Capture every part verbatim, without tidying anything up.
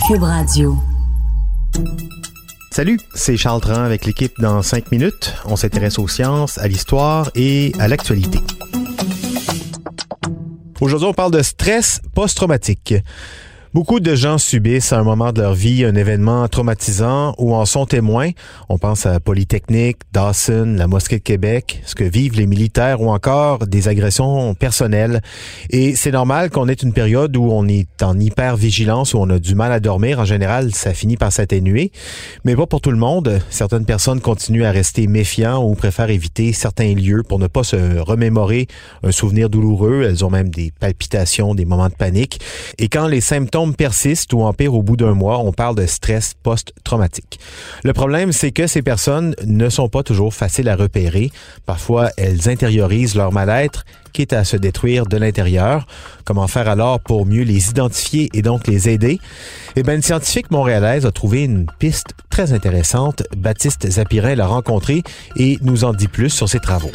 Cube Radio. Salut, c'est Charles Tran avec l'équipe dans cinq minutes. On s'intéresse aux sciences, à l'histoire et à l'actualité. Aujourd'hui, on parle de stress post-traumatique. Beaucoup de gens subissent à un moment de leur vie un événement traumatisant ou en sont témoins. On pense à Polytechnique, Dawson, la Mosquée de Québec, ce que vivent les militaires ou encore des agressions personnelles. Et c'est normal qu'on ait une période où on est en hyper-vigilance, où on a du mal à dormir. En général, ça finit par s'atténuer. Mais pas pour tout le monde. Certaines personnes continuent à rester méfiants ou préfèrent éviter certains lieux pour ne pas se remémorer un souvenir douloureux. Elles ont même des palpitations, des moments de panique. Et quand les symptômes persistent ou empirent au bout d'un mois, on parle de stress post-traumatique. Le problème, c'est que ces personnes ne sont pas toujours faciles à repérer. Parfois, elles intériorisent leur mal-être, quitte à se détruire de l'intérieur. Comment faire alors pour mieux les identifier et donc les aider? Eh bien, une scientifique montréalaise a trouvé une piste très intéressante. Baptiste Zapirin l'a rencontrée et nous en dit plus sur ses travaux.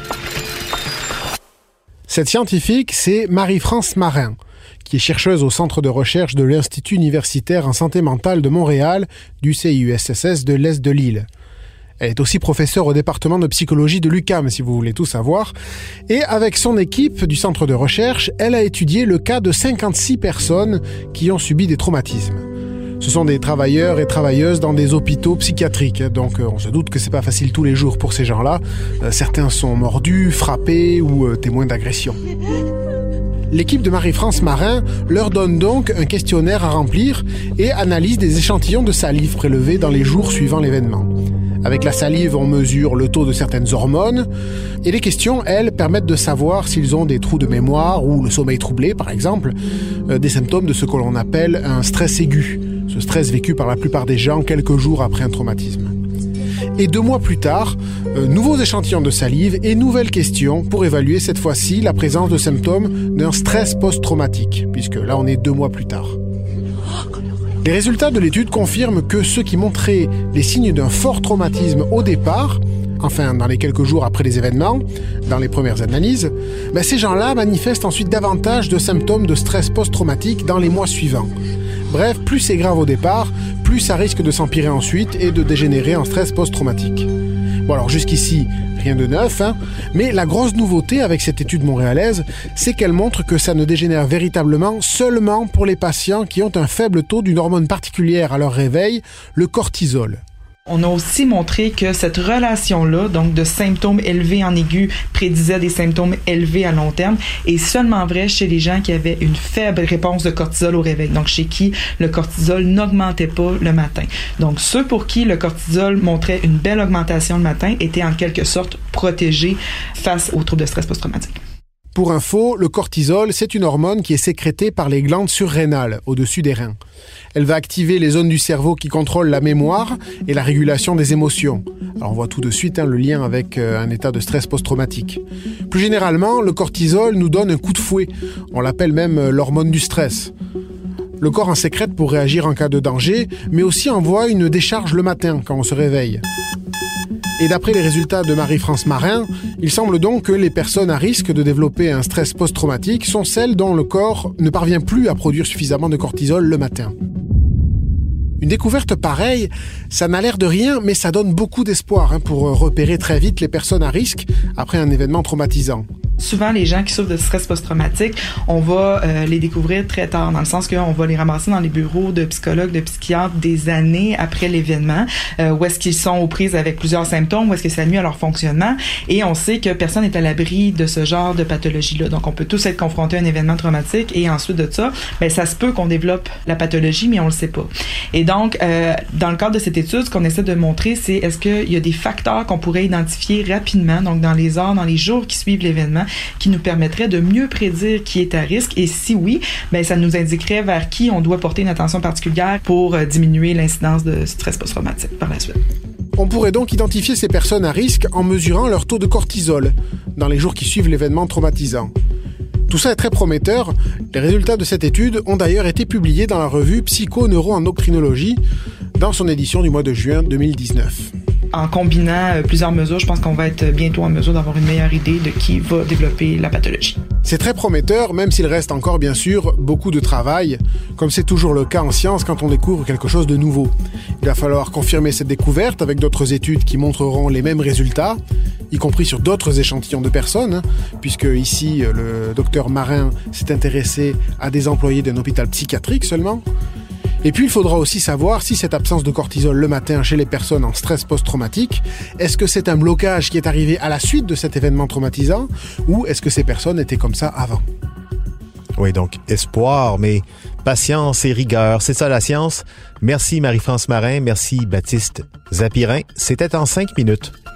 Cette scientifique, c'est Marie-France Marin, qui est chercheuse au Centre de recherche de l'Institut universitaire en santé mentale de Montréal, du C I U S S S de l'Est de l'île. Elle est aussi professeure au département de psychologie de l'U Q A M, si vous voulez tout savoir. Et avec son équipe du centre de recherche, elle a étudié le cas de cinquante-six personnes qui ont subi des traumatismes. Ce sont des travailleurs et travailleuses dans des hôpitaux psychiatriques. Donc on se doute que c'est pas facile tous les jours pour ces gens-là. Certains sont mordus, frappés ou témoins d'agression. L'équipe de Marie-France Marin leur donne donc un questionnaire à remplir et analyse des échantillons de salive prélevés dans les jours suivant l'événement. Avec la salive, on mesure le taux de certaines hormones et les questions, elles, permettent de savoir s'ils ont des trous de mémoire ou le sommeil troublé, par exemple, euh, des symptômes de ce que l'on appelle un stress aigu, ce stress vécu par la plupart des gens quelques jours après un traumatisme. Et deux mois plus tard, euh, nouveaux échantillons de salive et nouvelles questions pour évaluer cette fois-ci la présence de symptômes d'un stress post-traumatique, puisque là on est deux mois plus tard. Les résultats de l'étude confirment que ceux qui montraient les signes d'un fort traumatisme au départ, enfin dans les quelques jours après les événements, dans les premières analyses, ben ces gens-là manifestent ensuite davantage de symptômes de stress post-traumatique dans les mois suivants. Bref, plus c'est grave au départ, plus ça risque de s'empirer ensuite et de dégénérer en stress post-traumatique. Bon alors jusqu'ici, rien de neuf, hein, mais la grosse nouveauté avec cette étude montréalaise, c'est qu'elle montre que ça ne dégénère véritablement seulement pour les patients qui ont un faible taux d'une hormone particulière à leur réveil, le cortisol. On a aussi montré que cette relation-là, donc de symptômes élevés en aigu, prédisait des symptômes élevés à long terme, est seulement vrai chez les gens qui avaient une faible réponse de cortisol au réveil, donc chez qui le cortisol n'augmentait pas le matin. Donc ceux pour qui le cortisol montrait une belle augmentation le matin étaient en quelque sorte protégés face aux troubles de stress post-traumatique. Pour info, le cortisol, c'est une hormone qui est sécrétée par les glandes surrénales, au-dessus des reins. Elle va activer les zones du cerveau qui contrôlent la mémoire et la régulation des émotions. Alors on voit tout de suite hein, le lien avec euh, un état de stress post-traumatique. Plus généralement, le cortisol nous donne un coup de fouet. On l'appelle même euh, l'hormone du stress. Le corps en sécrète pour réagir en cas de danger, mais aussi envoie une décharge le matin quand on se réveille. Et d'après les résultats de Marie-France Marin, il semble donc que les personnes à risque de développer un stress post-traumatique sont celles dont le corps ne parvient plus à produire suffisamment de cortisol le matin. Une découverte pareille, ça n'a l'air de rien, mais ça donne beaucoup d'espoir hein, pour repérer très vite les personnes à risque après un événement traumatisant. Souvent, les gens qui souffrent de stress post-traumatique, on va euh, les découvrir très tard, dans le sens qu'on va les ramasser dans les bureaux de psychologues, de psychiatres des années après l'événement, euh, où est-ce qu'ils sont aux prises avec plusieurs symptômes, où est-ce que ça nuit à leur fonctionnement, et on sait que personne n'est à l'abri de ce genre de pathologie-là. Donc, on peut tous être confrontés à un événement traumatique, et ensuite de ça, ben ça se peut qu'on développe la pathologie, mais on le sait pas. Et donc, euh, dans le cadre de cette étude, ce qu'on essaie de montrer, c'est est-ce qu'il y a des facteurs qu'on pourrait identifier rapidement, donc dans les heures, dans les jours qui suivent l'événement, qui nous permettrait de mieux prédire qui est à risque, et si oui, ben ça nous indiquerait vers qui on doit porter une attention particulière pour euh, diminuer l'incidence de stress post-traumatique par la suite. On pourrait donc identifier ces personnes à risque en mesurant leur taux de cortisol dans les jours qui suivent l'événement traumatisant. Tout ça est très prometteur. Les résultats de cette étude ont d'ailleurs été publiés dans la revue Psycho-Neuro-Endocrinologie dans son édition du mois de juin deux mille dix-neuf. En combinant plusieurs mesures, je pense qu'on va être bientôt en mesure d'avoir une meilleure idée de qui va développer la pathologie. C'est très prometteur, même s'il reste encore bien sûr beaucoup de travail, comme c'est toujours le cas en science quand on découvre quelque chose de nouveau. Il va falloir confirmer cette découverte avec d'autres études qui montreront les mêmes résultats, y compris sur d'autres échantillons de personnes, hein, puisque ici le docteur Marin s'est intéressé à des employés d'un hôpital psychiatrique seulement. Et puis il faudra aussi savoir si cette absence de cortisol le matin chez les personnes en stress post-traumatique, est-ce que c'est un blocage qui est arrivé à la suite de cet événement traumatisant, ou est-ce que ces personnes étaient comme ça avant? Oui, donc espoir, mais patience et rigueur, c'est ça la science. Merci Marie-France Marin, merci Baptiste Zapirin. C'était en cinq minutes.